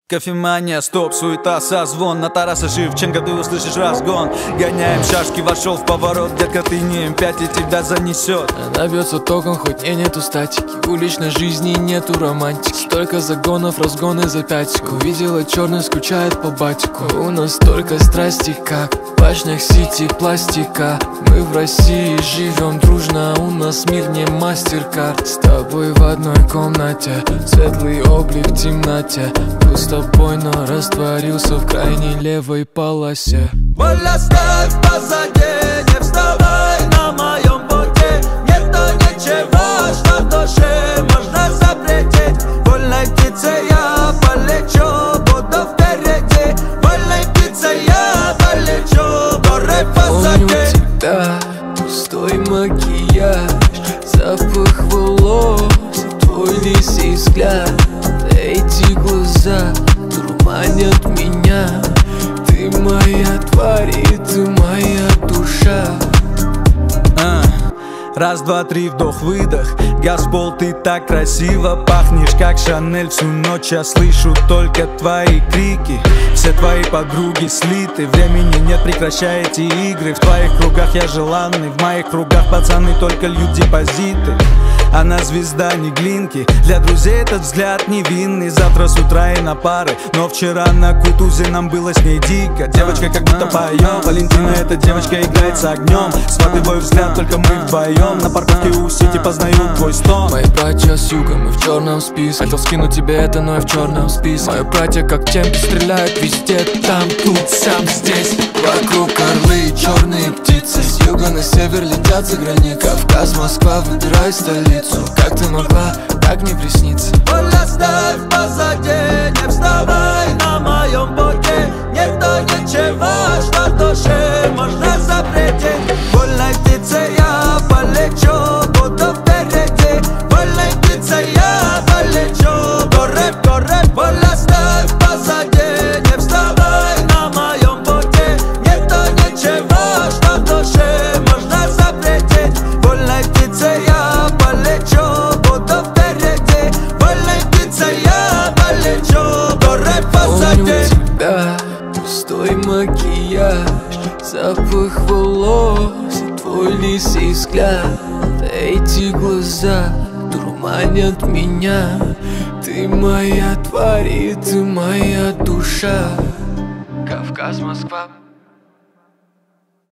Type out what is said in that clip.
Кофемания, стоп, суета, созвон. На Тараса Шевченко ты услышишь разгон. Гоняем шашки, вошел в поворот. Детка, ты не М5 и тебя занесет. Она бьется током, хоть и нету статики. В уличной жизни нету романтики. Столько загонов, разгоны за пятику. Видела черный, скучает по батику. У нас столько страсти, как в башнях Сити пластика. Мы в России живем дружно, у нас мир не мастер-карт. С тобой в одной комнате, светлый облик в темноте. Был с тобой, но растворился в крайней левой полосе. Боль оставь позади, не вставай на моем пути. Нету ничего, что в душе можно запретить. Вольной птицей я полечу, буду впереди. Вольной птицей я полечу, горы Помню позади. тебя, пустой макияж, запах волос, твой лисий взгляд. Эти глаза дурманят меня. Ты моя тварь и ты моя душа. Раз, два, три, вдох-выдох. Газпол, ты так красиво пахнешь, как Шанель. Всю ночь я слышу только твои крики. Все твои подруги слиты, времени нет, прекращай эти игры. В твоих кругах я желанный, в моих кругах пацаны только льют депозиты. Она звезда, не глинки, для друзей этот взгляд невинный. Завтра с утра и на пары, но вчера на Кутузе нам было с ней дико. Девочка как будто поем, Валентина эта девочка играет с огнем. Сваты твой взгляд, только мы вдвоем. На парковке у Сити познаю твой стон. Мои братья с юга, мы в черном списке. Хотел скинуть тебе это, но я в черном списке. Мои братья как темпи стреляют везде, там, тут, сам, здесь. Вокруг орлы и черные птицы. С юга на север летят за границы. Кавказ, Москва, выбирай столицу. Как ты могла так не присниться? Боль оставь позади, не вставай на моем пути. Нету ничего, что в душе можно запретить. Вольной птицей я полечу, буду впереди. Вольной птицей я полечу, горы в горы. Боль оставь позади, не вставай на моем пути. Нету ничего, что в душе можно запретить. Вольной птицей я полечу, буду впереди. Вольной птицей я полечу, горы позади. Помню тебя, пустой макияж, запах волос и твой лисий взгляд. Эти глаза дурманят меня. Ты моя тварь и ты моя душа. Кавказ, Москва.